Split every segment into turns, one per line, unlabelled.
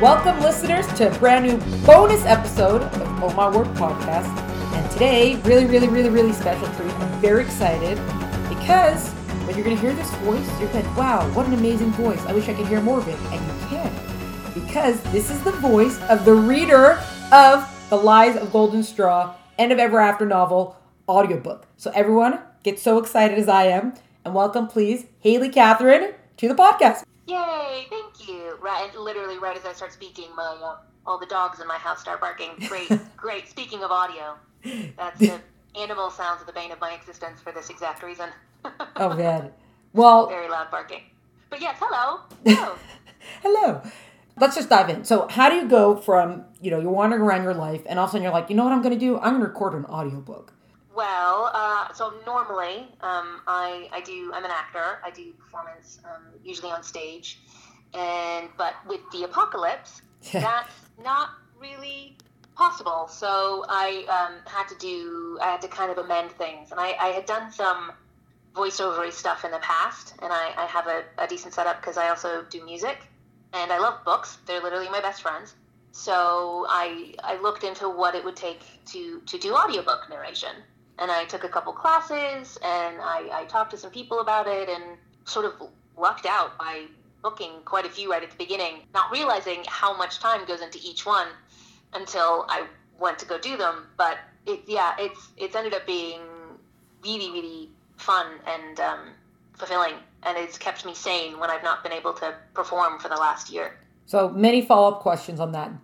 Welcome, listeners, to a brand new bonus episode of Oh My Word podcast. And today, really special treat. I'm very excited because when you're going to hear this voice, you're like, wow, what an amazing voice. I wish I could hear more of it. And you can, because this is the voice of the reader of The Lies of Golden Straw, End of Ever After novel audiobook. So everyone, get so excited as I am. And welcome, please, Haley Catherine to the podcast.
Yay, thank you. Right, literally right as I start speaking, my all the dogs in my house start barking. Great. Speaking of audio, that's the animal sounds of the bane of my existence for this exact reason.
Oh, man. Well,
very loud barking. But yes, hello.
Hello. Let's just dive in. So how do you go from, you're wandering around your life and all of a sudden you're like, you know what I'm going to do? I'm going to record an audiobook.
Well, so normally, I'm an actor. I do performance, usually on stage. But with the apocalypse, that's not really possible. So I had to kind of amend things. And I had done some voiceover stuff in the past, and I have a decent setup because I also do music. And I love books. They're literally my best friends. So I looked into what it would take to do audiobook narration. And I took a couple classes, and I talked to some people about it, and sort of lucked out by booking quite a few right at the beginning, not realizing how much time goes into each one until I went to go do them. But it's ended up being really fun and fulfilling, and it's kept me sane when I've not been able to perform for the last year.
So many follow-up questions on that.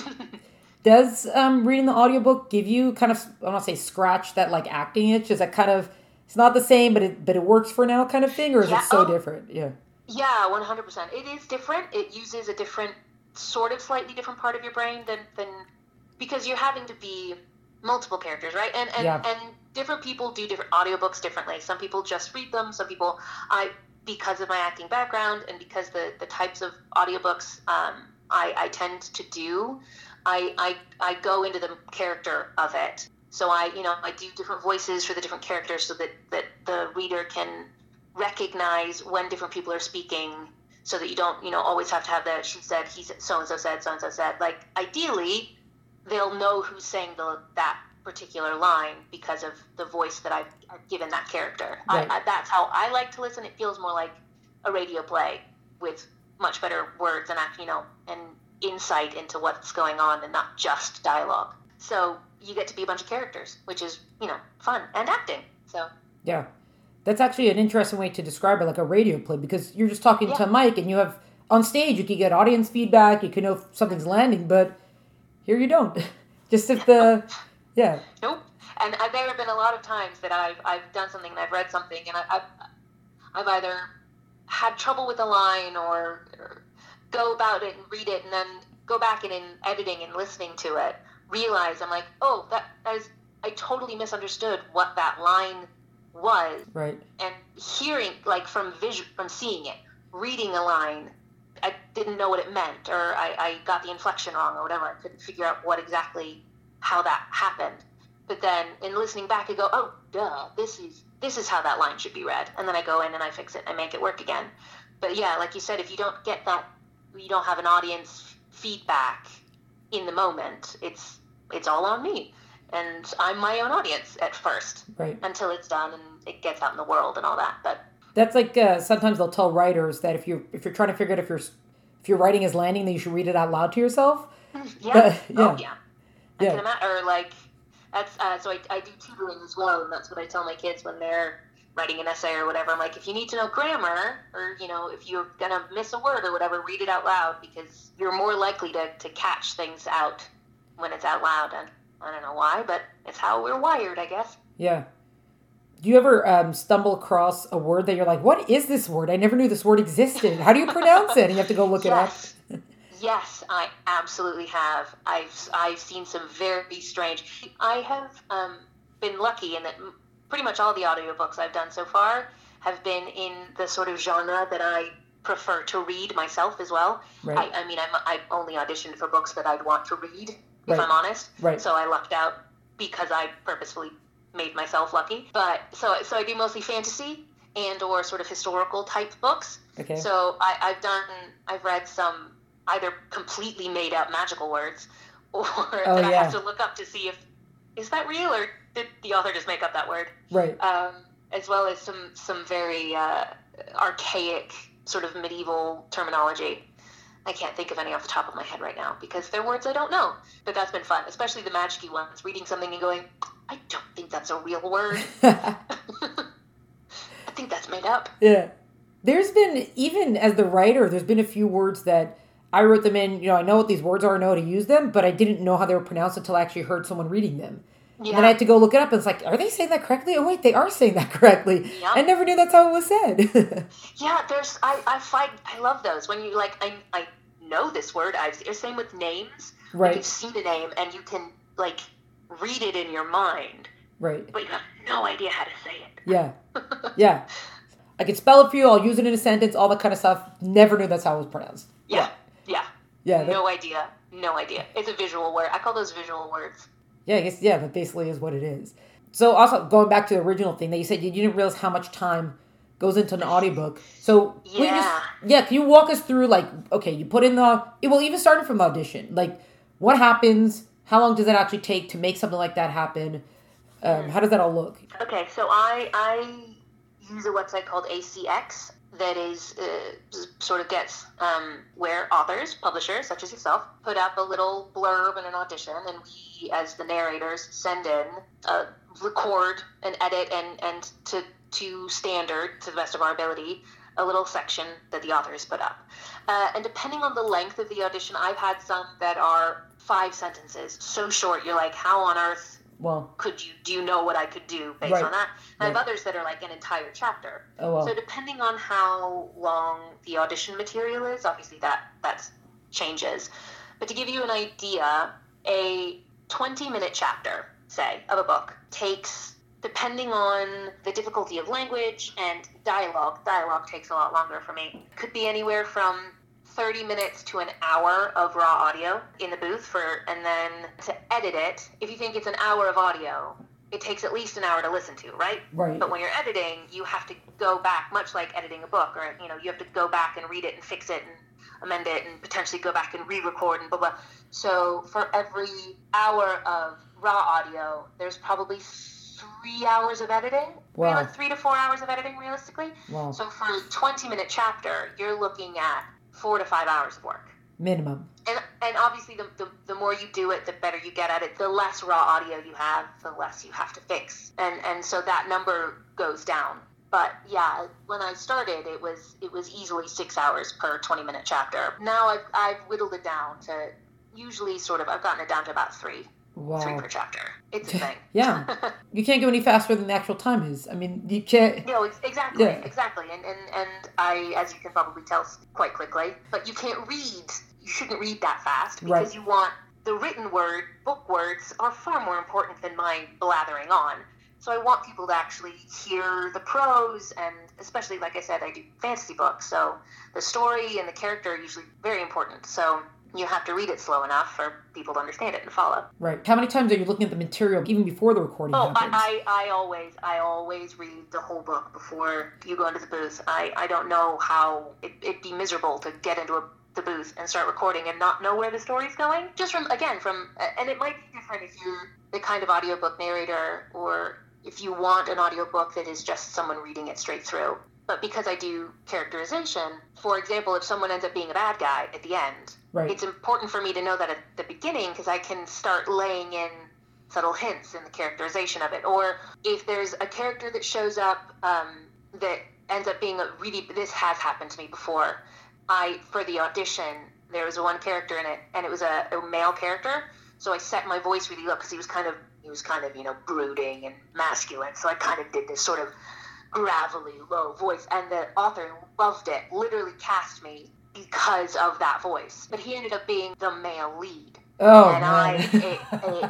Does reading the audiobook give you kind of, I don't want to say scratch that like acting itch? Is that kind of, it's not the same, but it works for now kind of thing, or is it so different? Yeah.
Yeah, 100%. It is different. It uses a different, sort of slightly different part of your brain than because you're having to be multiple characters, right? And different people do different audiobooks differently. Some people just read them. Some people, because of my acting background and because the types of audiobooks I tend to do, I go into the character of it. So I do different voices for the different characters so that the reader can recognize when different people are speaking, so that you don't, always have to have that she said, he said, so-and-so said. Like, ideally, they'll know who's saying that particular line because of the voice that I've given that character. Right. That's how I like to listen. It feels more like a radio play with much better words and and insight into what's going on and not just dialogue. So you get to be a bunch of characters, which is, fun and acting. So
yeah, that's actually an interesting way to describe it, like a radio play, because you're just talking to a mic and you have on stage, you can get audience feedback, you can know if something's landing, but here you don't. Just if the, yeah.
Nope. And there have been a lot of times that I've done something and I've read something and I've either had trouble with a line or go about it and read it and then go back and in editing and listening to it, realize I'm like, oh, that is, I totally misunderstood what that line was.
Right. And
hearing, like, from seeing it, reading a line, I didn't know what it meant, or I got the inflection wrong or whatever. I couldn't figure out how that happened. But then in listening back, I go, oh, duh, this is how that line should be read. And then I go in and I fix it and I make it work again. But yeah, like you said, if you don't get that, you don't have an audience feedback in the moment, it's all on me. And I'm my own audience at first,
right,
until it's done and it gets out in the world and all that. But
that's like sometimes they'll tell writers that if you're trying to figure out if your writing is landing, then you should read it out loud to yourself.
Yeah. Oh yeah. I can imagine. Or like that's so I do tutoring as well, and that's what I tell my kids when they're writing an essay or whatever. I'm like, if you need to know grammar, or if you're gonna miss a word or whatever, read it out loud, because you're more likely to catch things out when it's out loud. And I don't know why, but it's how we're wired, I guess.
Yeah. Do you ever stumble across a word that you're like, what is this word? I never knew this word existed. How do you pronounce it? And you have to go look it up.
Yes, I absolutely have. I've seen some very strange. I have been lucky in that pretty much all the audiobooks I've done so far have been in the sort of genre that I prefer to read myself as well.
Right.
I only auditioned for books that I'd want to read, if I'm honest.
Right.
So I lucked out because I purposefully made myself lucky. But so I do mostly fantasy and or sort of historical type books.
Okay.
So I've read some either completely made up magical words or that I have to look up to see is that real or did the author just make up that word?
Right.
As well as some very archaic sort of medieval terminology. I can't think of any off the top of my head right now because they're words I don't know. But that's been fun, especially the magic-y ones, reading something and going, I don't think that's a real word. I think that's made up.
Yeah. There's been, even as the writer, there's been a few words that I wrote them in, I know what these words are, I know how to use them, but I didn't know how they were pronounced until I actually heard someone reading them. Yeah. And then I had to go look it up, and it's like, are they saying that correctly? Oh, wait, they are saying that correctly. Yeah. I never knew that's how it was said.
Yeah, I love those. When you, I know this word. Same with names.
Right.
You've seen a name, and you can, read it in your mind.
Right.
But you have no idea how to say it.
Yeah. Yeah. I can spell it for you, I'll use it in a sentence, all that kind of stuff. Never knew that's how it was pronounced.
Yeah. Yeah.
Yeah.
No idea. It's a visual word. I call those visual words.
Yeah, I guess, that basically is what it is. So also, going back to the original thing that you said, you didn't realize how much time goes into an audiobook. So, can you walk us through, okay, you put in even starting from the audition, what happens, how long does it actually take to make something like that happen? How does that all look?
Okay, so I use a website called ACX that is sort of gets where authors, publishers such as yourself, put up a little blurb and an audition, and we, as the narrators, send in, record and edit and to standard, to the best of our ability, a little section that the author has put up. And depending on the length of the audition, I've had some that are 5 sentences, so short, you're like, how on earth do you know what I could do based on that? And I have others that are like an entire chapter.
Oh, wow.
So depending on how long the audition material is, obviously that changes. But to give you an idea, a 20-minute chapter, say, of a book takes, depending on the difficulty of language and dialogue takes a lot longer for me. Could be anywhere from 30 minutes to an hour of raw audio in the booth and then to edit it. If you think it's an hour of audio, it takes at least an hour to listen to, right?
Right.
But when you're editing, you have to go back, much like editing a book, or, you have to go back and read it and fix it and amend it and potentially go back and re-record and blah, blah. So for every hour of raw audio, there's probably 3 hours of editing.
Wow.
3 to 4 hours of editing, realistically.
Wow.
So for a 20-minute chapter, you're looking at 4 to 5 hours of work.
Minimum.
And obviously, the more you do it, the better you get at it. The less raw audio you have, the less you have to fix. And so that number goes down. But yeah, when I started, it was easily 6 hours per 20-minute chapter. Now I've whittled it down to usually I've gotten it down to about 3.
Wow.
3 per chapter. It's a thing.
Yeah. You can't go any faster than the actual time is. I mean, you can't.
No, exactly. Yeah. Exactly. And I, as you can probably tell quite quickly, but you can't read. You shouldn't read that fast because you want the written word, book words are far more important than my blathering on. So I want people to actually hear the prose, and especially, like I said, I do fantasy books. So the story and the character are usually very important. So you have to read it slow enough for people to understand it and follow.
Right. How many times are you looking at the material even before the recording happens?
I always read the whole book before you go into the booth. I don't know how it'd be miserable to get into the booth and start recording and not know where the story's going. Just and it might be different if you're the kind of audiobook narrator or if you want an audiobook that is just someone reading it straight through. But because I do characterization, for example, if someone ends up being a bad guy at the end, it's important for me to know that at the beginning because I can start laying in subtle hints in the characterization of it. Or if there's a character that shows up that ends up being this has happened to me before. For the audition, there was one character in it, and it was a male character. So I set my voice really low because he was kind of brooding and masculine. So I kind of did this sort of gravelly, low voice, and the author loved it, literally cast me because of that voice. But he ended up being the male lead.
Oh,
and
man.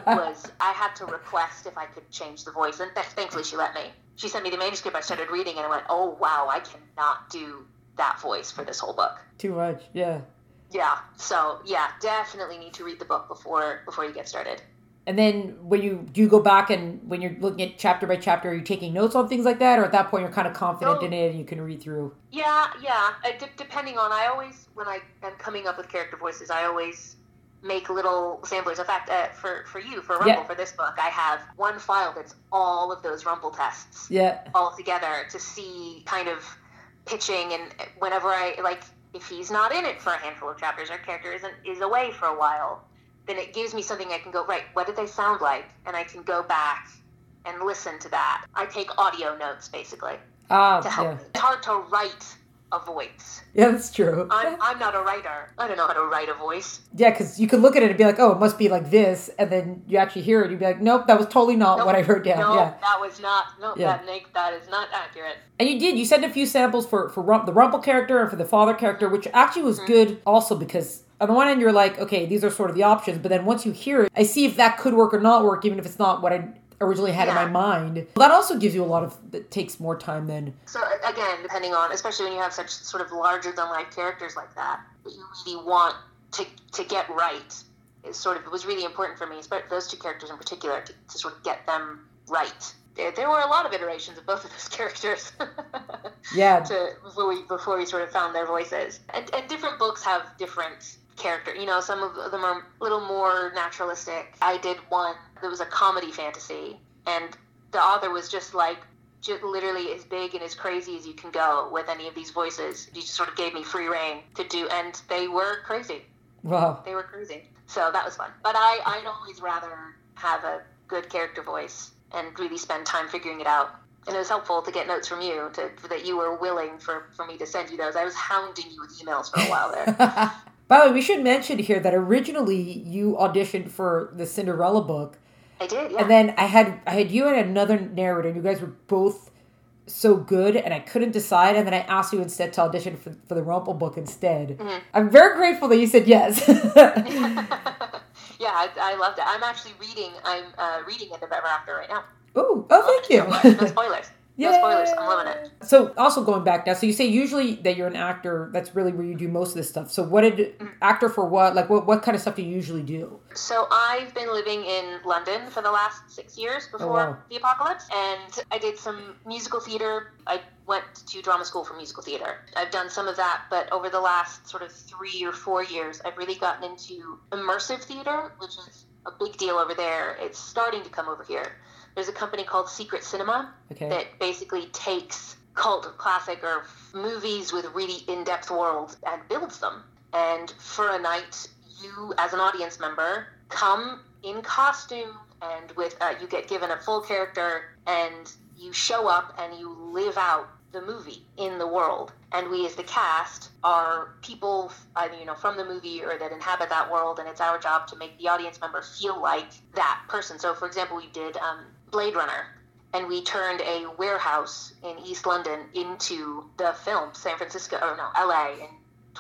I had to request if I could change the voice, and thankfully she let me. She sent me the manuscript, I started reading, and I went, oh, wow, I cannot do that voice for this whole book.
Too much, yeah.
Yeah, so, yeah, definitely need to read the book before you get started.
And then when you do go back and when you're looking at chapter by chapter, are you taking notes on things like that? Or at that point, you're kind of confident in it and you can read through?
Yeah. Depending on, when I am coming up with character voices, I always make little samplers. In fact, for Rumple, for this book, I have one file that's all of those Rumple tests all together to see kind of pitching. And whenever if he's not in it for a handful of chapters, our character is away for a while, then it gives me something I can go, right, what did they sound like? And I can go back and listen to that. I take audio notes, basically, to help me. It's hard to write a voice.
Yeah, that's true.
I'm not a writer. I don't know how to write a voice.
Yeah, because you could look at it and be like, oh, it must be like this, and then you actually hear it, and you'd be like, nope, that was totally not what I heard down.
No,
yeah.
that was not, that is not accurate.
And you sent a few samples for the Rumple character and for the father character, which actually was good also because on the one end you're like, okay, these are sort of the options, but then once you hear it, I see if that could work or not work, even if it's not what I originally had in my mind. That also gives you it takes more time than.
So again, depending on, especially when you have such sort of larger than life characters like that you really want to get right, it was really important for me, especially those two characters in particular, to sort of get them right. There were a lot of iterations of both of those characters.
Yeah.
Before we sort of found their voices, and different books have different character. Some of them are a little more naturalistic. I did one that was a comedy fantasy, and the author was just literally as big and as crazy as you can go with any of these voices. He just sort of gave me free reign to do, and they were crazy.
Wow.
They were crazy. So that was fun. But I'd always rather have a good character voice and really spend time figuring it out. And it was helpful to get notes from you, that you were willing for me to send you those. I was hounding you with emails for a while there.
By the way, we should mention here that originally you auditioned for the Cinderella book.
I did, yeah.
And then I had you and another narrator, and you guys were both so good, and I couldn't decide, and then I asked you instead to audition for the Rumple book instead. Mm-hmm. I'm very grateful that you said yes.
Yeah, I loved it. I'm actually reading End of Ever After right now.
Oh, thank you.
No spoilers. Yeah. No spoilers. I'm loving it.
So also going back now, so you say usually that you're an actor, that's really where you do most of this stuff. So actor for what? Like what kind of stuff do you usually do?
So I've been living in London for the last 6 years before the apocalypse, and I did some musical theater. I went to drama school for musical theater. I've done some of that, but over the last sort of 3 or 4 years, I've really gotten into immersive theater, which is a big deal over there. It's starting to come over here. There's a company called Secret Cinema that basically takes cult classic or movies with really in-depth worlds and builds them. And for a night, you as an audience member come in costume and with you get given a full character, and you show up and you live out the movie in the world. And we as the cast are people either from the movie or that inhabit that world, and it's our job to make the audience member feel like that person. So for example, we did Blade Runner, and we turned a warehouse in East London into the film LA in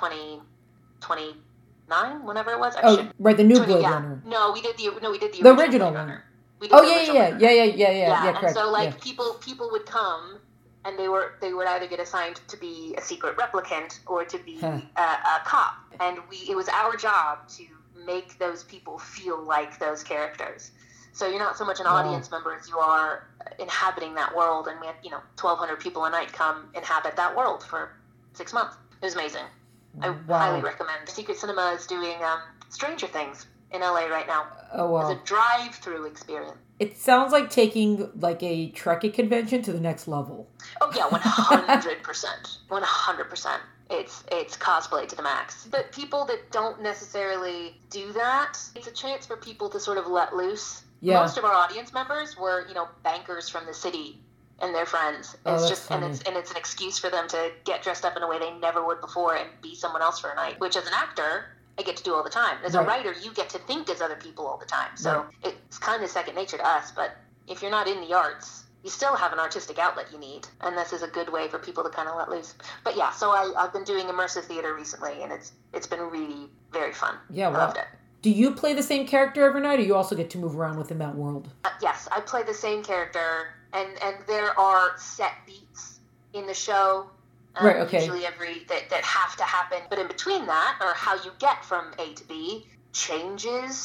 2029, whenever it was.
Right, the new Blade Runner.
No, we did the
original one. Yeah, correct.
And so people would come, and they would either get assigned to be a secret replicant or to be a cop, and it was our job to make those people feel like those characters. So you're not so much an audience member as you are inhabiting that world, and we had 1,200 people a night come inhabit that world for 6 months. It was amazing. I highly recommend. Secret Cinema is doing Stranger Things in LA right now.
Oh wow!
It's a drive-through experience.
It sounds like taking like a Trekkie convention to the next level.
Oh yeah, 100%. 100%. It's cosplay to the max. But people that don't necessarily do that, it's a chance for people to sort of let loose. Yeah. Most of our audience members were, bankers from the city and their friends. It's an excuse for them to get dressed up in a way they never would before and be someone else for a night, which as an actor, I get to do all the time. As a writer, you get to think as other people all the time. So it's kind of second nature to us, but if you're not in the arts, you still have an artistic outlet you need, and this is a good way for people to kind of let loose. But yeah, so I've been doing immersive theater recently, and it's been really very fun.
Yeah,
I loved it.
Do you play the same character every night, or you also get to move around within that world?
Yes, I play the same character, and there are set beats in the show. Usually that have to happen, but in between that, or how you get from A to B, changes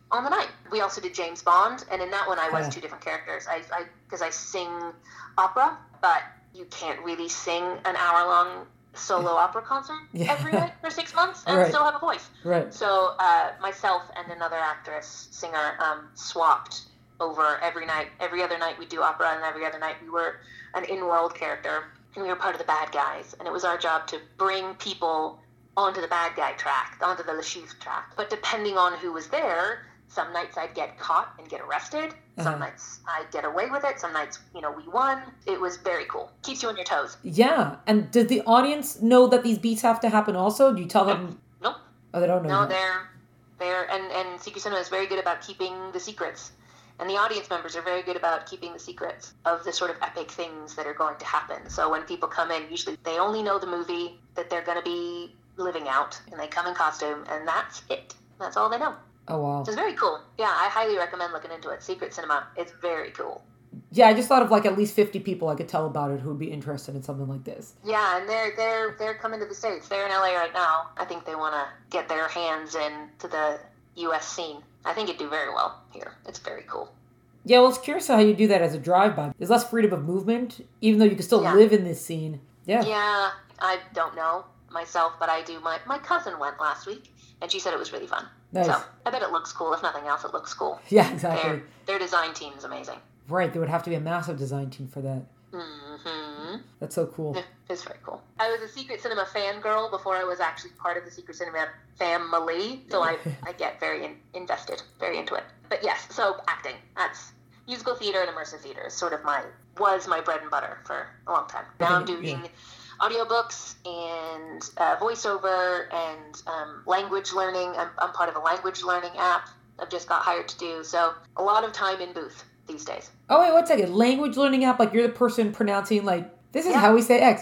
on the night. We also did James Bond, and in that one I was two different characters. Because I sing opera, but you can't really sing an hour-long solo opera concert every night for 6 months and still have a voice.
Right.
So myself and another actress, singer, swapped over every night. Every other night we do opera, and every other night we were an in-world character, and we were part of the bad guys. And it was our job to bring people onto the bad guy track, onto the Lashif track. But depending on who was there, some nights I'd get caught and get arrested. Some nights I'd get away with it. Some nights, we won. It was very cool. Keeps you on your toes.
Yeah. And does the audience know that these beats have to happen also? Do you tell them?
Nope.
Oh, they don't know.
No, they're and Secret Cinema is very good about keeping the secrets. And the audience members are very good about keeping the secrets of the sort of epic things that are going to happen. So when people come in, usually they only know the movie that they're going to be living out, and they come in costume, and that's it. That's all they know.
Oh, wow.
It's very cool. Yeah, I highly recommend looking into it. Secret Cinema. It's very cool.
Yeah, I just thought of at least 50 people I could tell about it who would be interested in something like this.
Yeah, and they're coming to the States. They're in LA right now. I think they want to get their hands into the U.S. scene. I think it'd do very well here. It's very cool. Yeah,
well, it's curious how you do that as a drive-by. There's less freedom of movement, even though you can still live in this scene. Yeah.
Yeah, I don't know myself, but I do. My cousin went last week, and she said it was really fun.
Nice.
So I bet it looks cool. If nothing else, it looks cool.
Yeah, exactly.
Their design team is amazing.
Right, there would have to be a massive design team for that.
Mm-hmm.
That's so cool.
Yeah, it's very cool. I was a Secret Cinema fangirl before I was actually part of the Secret Cinema family, so I get very invested, very into it. But yes, so acting. That's musical theater and immersive theater is sort of was my bread and butter for a long time. Now I'm doing audiobooks and voiceover and language learning. I'm part of a language learning app I've just got hired to do. So a lot of time in booth these days.
Oh, wait, 1 second. Language learning app, you're the person pronouncing, this is how we say X.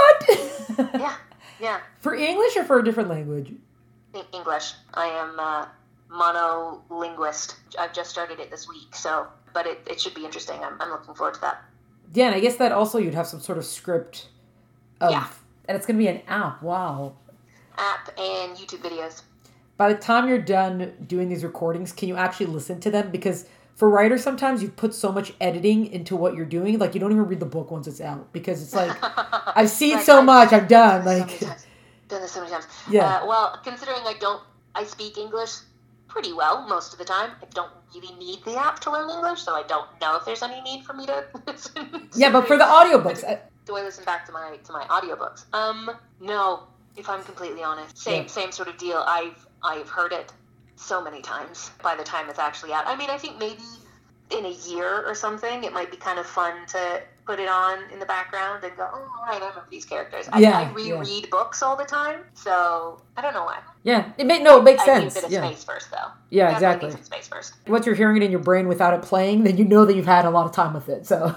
What?
Yeah. For
English or for a different language?
English. I am a monolinguist. I've just started it this week, but it should be interesting. I'm looking forward to that.
Yeah, and I guess that also you'd have some sort of script and it's going to be an app. Wow.
App and YouTube videos.
By the time you're done doing these recordings, can you actually listen to them? Because for writers, sometimes you put so much editing into what you're doing, you don't even read the book once it's out. Because it's I've seen so much, I'm done.
Done this so many times.
Yeah.
Well, considering I speak English pretty well most of the time. I don't really need the app to learn English, so I don't know if there's any need for me to listen.
Yeah, but for the audiobooks.
Do I listen back to my audiobooks? No, if I'm completely honest. Same sort of deal. I've heard it so many times by the time it's actually out. I mean, I think maybe in a year or something, it might be kind of fun to put it on in the background and go, oh, all right, I remember these characters. I reread books all the time, so I don't know why.
Yeah, it makes sense.
I need a bit of space first, though.
Yeah, exactly.
Need some space first.
Once you're hearing it in your brain without it playing, then you know that you've had a lot of time with it. So.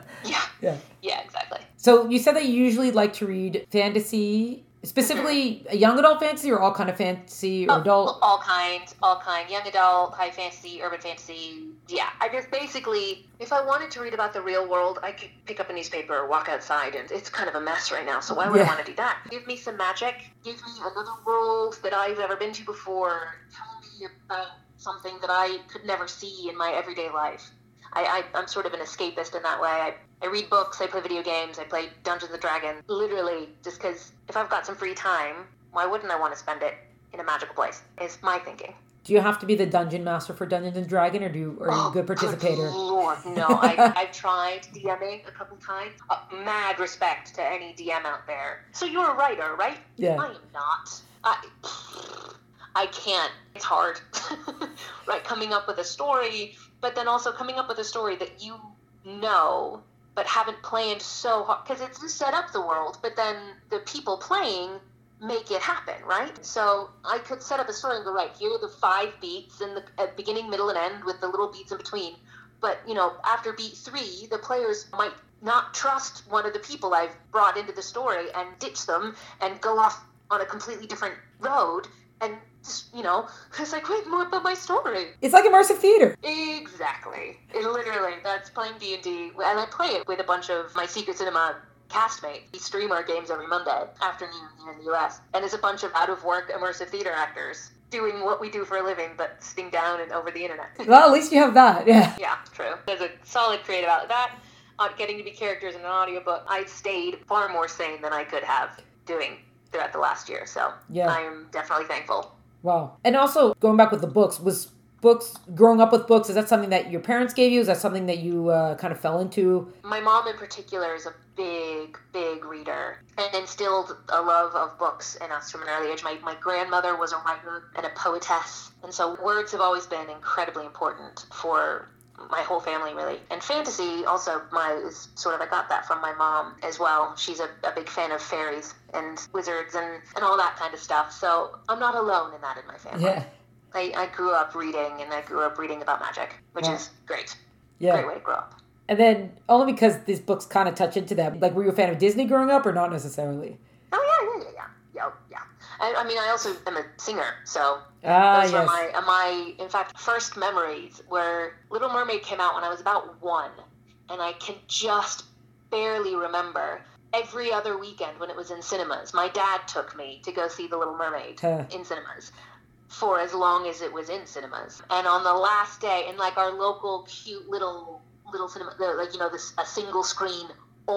Yeah, exactly.
So you said that you usually like to read fantasy. Specifically, a young adult fantasy or all kind of fantasy or adult?
All kinds. Young adult, high fantasy, urban fantasy. Yeah, I just basically, if I wanted to read about the real world, I could pick up a newspaper or walk outside, and it's kind of a mess right now, so why would I want to do that? Give me some magic. Give me another world that I've never been to before. Tell me about something that I could never see in my everyday life. I'm sort of an escapist in that way. I read books, I play video games, I play Dungeons & Dragons, literally, just because if I've got some free time, why wouldn't I want to spend it in a magical place, is my thinking.
Do you have to be the dungeon master for Dungeons & Dragons, or are you a good participator?
Good Lord, no. I've tried DMing a couple times. Mad respect to any DM out there. So you're a writer, right?
Yeah.
I am not. I can't. It's hard. Right, coming up with a story, but then also coming up with a story that you know but haven't planned so hard, because it's to set up the world, but then the people playing make it happen, right? So I could set up a story and go, right, here are the 5 beats in the beginning, middle, and end with the little beats in between. But, after beat 3, the players might not trust one of the people I've brought into the story and ditch them and go off on a completely different road and just, it's like, wait, more about my story.
It's like immersive theater.
Exactly. Literally, that's playing D&D. And I play it with a bunch of my Secret Cinema castmates. We stream our games every Monday afternoon here in the U.S. And it's a bunch of out-of-work immersive theater actors doing what we do for a living, but sitting down and over the internet.
Well, at least you have that, yeah.
Yeah, true. There's a solid creative outlet. That, getting to be characters in an audiobook, I stayed far more sane than I could have doing throughout the last year. So yeah. I am definitely thankful.
Wow. And also, going back with the books, growing up with books, is that something that your parents gave you? Is that something that you kind of fell into?
My mom in particular is a big, big reader and instilled a love of books in us from an early age. My grandmother was a writer and a poetess, and so words have always been incredibly important for my whole family, really. And fantasy also is sort of, I got that from my mom as well. She's a big fan of fairies and wizards and all that kind of stuff. So I'm not alone in that in my family.
Yeah.
I grew up reading, and I grew up reading about magic, which is great.
Yeah.
Great way to grow up.
And then, only because these books kind of touch into that, like, were you a fan of Disney growing up, or not necessarily?
Oh, yeah. I mean, I also am a singer, so those were my, in fact, first memories were Little Mermaid came out when I was about 1, and I can just barely remember every other weekend when it was in cinemas. My dad took me to go see The Little Mermaid in cinemas for as long as it was in cinemas. And on the last day, in like our local cute little cinema, like, you know, a single screen,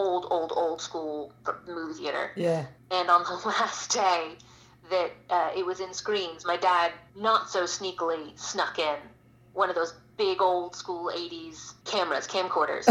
old school movie theater.
Yeah.
And on the last day that it was in screens, my dad not so sneakily snuck in one of those big old school 80s camcorders,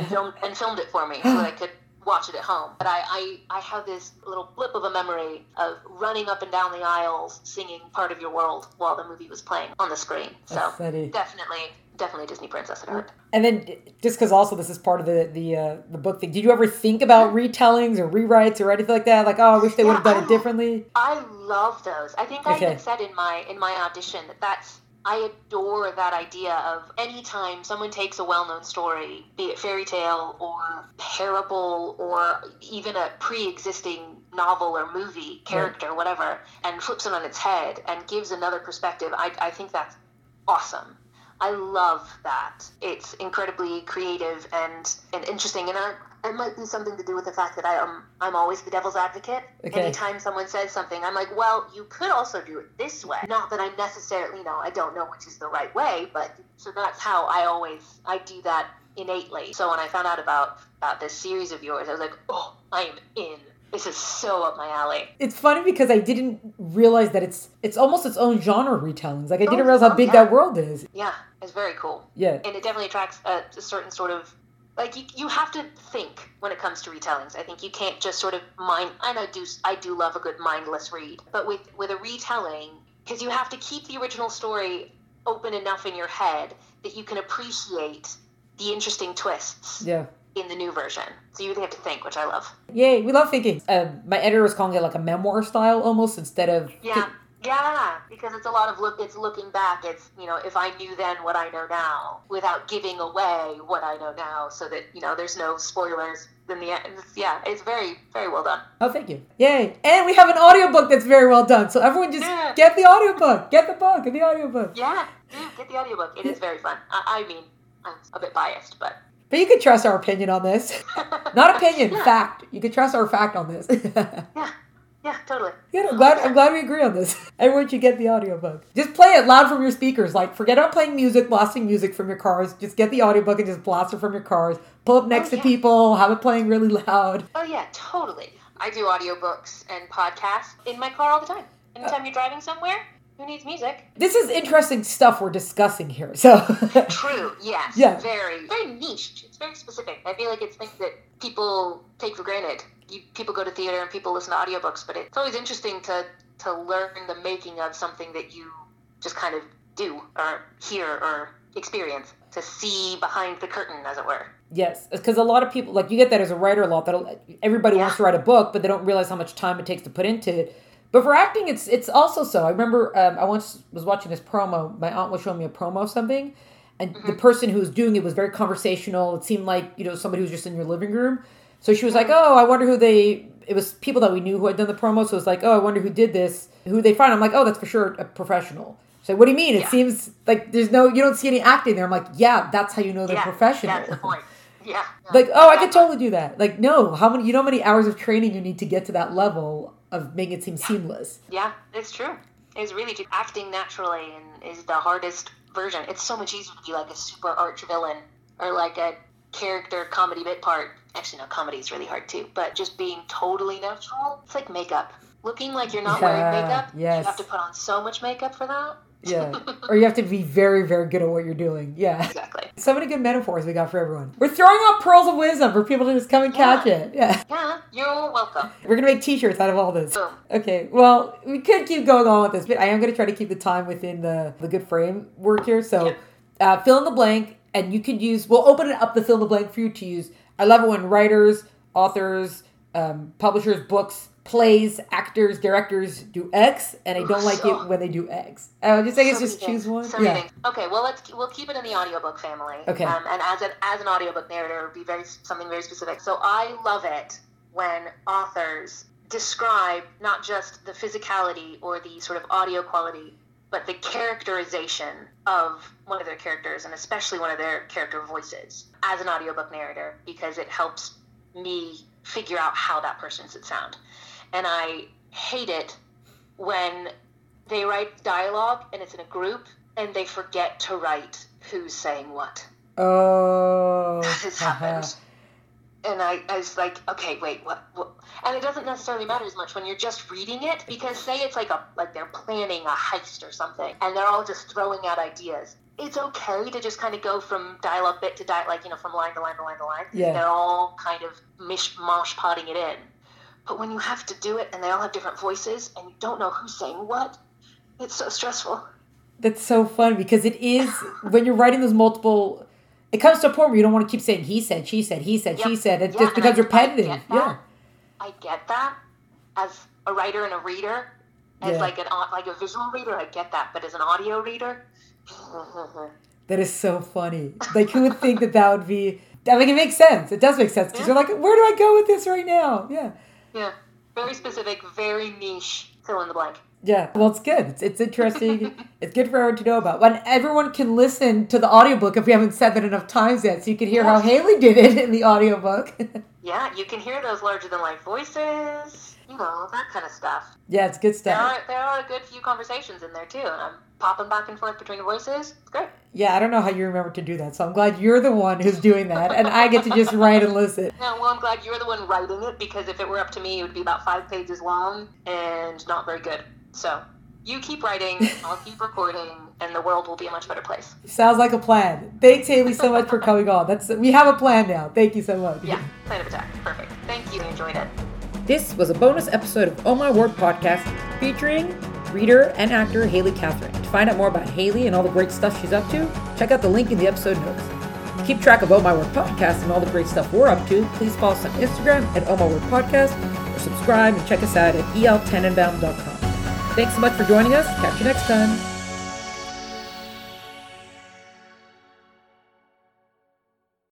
and filmed it for me so that I could watch it at home. But I have this little blip of a memory of running up and down the aisles singing Part of Your World while the movie was playing on the screen. So definitely a Disney princess at heart.
And then, just because also this is part of the book thing, did you ever think about retellings or rewrites or anything like that? Like, oh, I wish they would have done it differently?
I love those. I think I even said in my audition that's I adore that idea of anytime someone takes a well-known story, be it fairy tale or parable or even a pre-existing novel or movie character, whatever, and flips it on its head and gives another perspective. I think that's awesome. I love that. It's incredibly creative and interesting, and it might be something to do with the fact that I'm always the devil's advocate. Okay. Anytime someone says something, I'm like, well, you could also do it this way. Not that I necessarily know, I don't know which is the right way, but so that's how I do that innately. So when I found out about this series of yours, I was like, oh, I am in. This is so up my alley.
It's funny because I didn't realize that it's almost its own genre retellings. Like, I didn't realize how big that world is.
Yeah, it's very cool.
Yeah.
And it definitely attracts a certain sort of, like, you have to think when it comes to retellings. I think you can't just sort of and I do love a good mindless read. But with a retelling, because you have to keep the original story open enough in your head that you can appreciate the interesting twists.
Yeah.
In the new version. So you really have to think, which I love.
Yay, we love thinking. My editor was calling it like a memoir style almost instead of...
Yeah, because it's a lot of it's looking back. It's, you know, if I knew then what I know now without giving away what I know now so that, you know, there's no spoilers in the end. It's very, very well done.
Oh, thank you. Yay. And we have an audiobook that's very well done. So everyone just get the audiobook. Get the book. Get the audiobook.
Yeah, get the audiobook. It is very fun. I mean, I'm a bit biased, but
you can trust our opinion on this. Not opinion, fact. You can trust our fact on this.
Yeah, totally.
Yeah, I'm glad we agree on this. Everyone should get the audiobook. Just play it loud from your speakers. Like, forget about playing music, blasting music from your cars. Just get the audiobook and just blast it from your cars. Pull up next to people, have it playing really loud.
Oh, yeah, totally. I do audiobooks and podcasts in my car all the time. Anytime you're driving somewhere, who needs music?
This is interesting stuff we're discussing here. So
True, yes.
Yeah.
Very, very niche. It's very specific. I feel like it's things that people take for granted. People go to theater and people listen to audiobooks, but it's always interesting to learn the making of something that you just kind of do or hear or experience, to see behind the curtain, as it were.
Yes, because a lot of people, like, you get that as a writer a lot, that everybody wants to write a book, but they don't realize how much time it takes to put into it. But for acting, it's also so. I remember I once was watching this promo. My aunt was showing me a promo of something, and the person who was doing it was very conversational. It seemed like, you know, somebody who was just in your living room. So she was like, oh, I wonder it was people that we knew who had done the promo. So it's like, oh, I wonder who did this, who they find. I'm like, oh, that's for sure a professional. So what do you mean? It seems like you don't see any acting there. I'm like, yeah, that's how you know they're professional.
That's the point. Yeah.
Like, oh, I could totally do that. Like, no, how many hours of training you need to get to that level of making it seem seamless.
Yeah, it's true. is really just acting naturally and is the hardest version. It's so much easier to be like a super arch villain or like a character comedy bit part. Actually, no, comedy is really hard too. But just being totally natural, it's like makeup. Looking like you're not wearing makeup,
yes.
You have to put on so much makeup for that.
Yeah. Or you have to be very, very good at what you're doing. Yeah.
Exactly.
So many good metaphors we got for everyone. We're throwing out pearls of wisdom for people to just come and catch it. Yeah.
Yeah, you're welcome.
We're going to make t-shirts out of all this.
Boom.
Okay. Well, we could keep going on with this, but I am going to try to keep the time within the good framework here. So fill in the blank, and you could use, we'll open it up the fill in the blank for you to use. I love it when writers, authors, publishers, books, plays, actors, directors do X, and I don't like it when they do X. I just choose one.
Okay, well we'll keep it in the audiobook family.
Okay.
And as an audiobook narrator, it would be something very specific. So I love it when authors describe not just the physicality or the sort of audio quality, but the characterization of one of their characters, and especially one of their character voices, as an audiobook narrator, because it helps me figure out how that person should sound. And I hate it when they write dialogue and it's in a group and they forget to write who's saying what.
Oh.
That has happened. And I was like, okay, wait, what? And it doesn't necessarily matter as much when you're just reading it, because say it's like they're planning a heist or something and they're all just throwing out ideas. It's okay to just kind of go from dialogue bit to from line to line to line to line.
Yeah.
They're all kind of mosh potting it in. But when you have to do it and they all have different voices and you don't know who's saying what, it's so stressful.
That's so fun, because it is, when you're writing those multiple, it comes to a point where you don't want to keep saying he said, she said, he said, she said. It just becomes repetitive.
I get that as a writer and a reader, as like a visual reader, I get that. But as an audio reader,
that is so funny. Like, who would think that would be? I mean, it makes sense. It does make sense, because you're like, where do I go with this right now? Yeah.
Yeah. Very specific, very niche. Fill in the blank.
Yeah. Well, it's good. It's interesting. It's good for everyone to know about. But everyone can listen to the audiobook if we haven't said that enough times yet. So you can hear how Haley did it in the audiobook.
Yeah, you can hear those larger-than-life voices. You know, that kind of stuff.
Yeah, it's good stuff.
There are a good few conversations in there, too. And I'm popping back and forth between the voices. It's great.
Yeah, I don't know how you remember to do that. So I'm glad you're the one who's doing that. And I get to just write and listen.
No, well, I'm glad you're the one writing it, because if it were up to me, it would be about 5 pages long and not very good. So you keep writing, I'll keep recording, and the world will be a much better place.
Sounds like a plan. Thanks, Haley, so much for coming on. We have a plan now. Thank you so much.
Yeah, plan of attack. Perfect. Thank you. I enjoyed it.
This was a bonus episode of Oh My Word Podcast featuring reader and actor Haley Catherine. To find out more about Haley and all the great stuff she's up to, check out the link in the episode notes. To keep track of Oh My Word Podcast and all the great stuff we're up to, please follow us on Instagram at Oh My Word Podcast, or subscribe and check us out at el10andbound.com. Thanks so much for joining us. Catch you next time.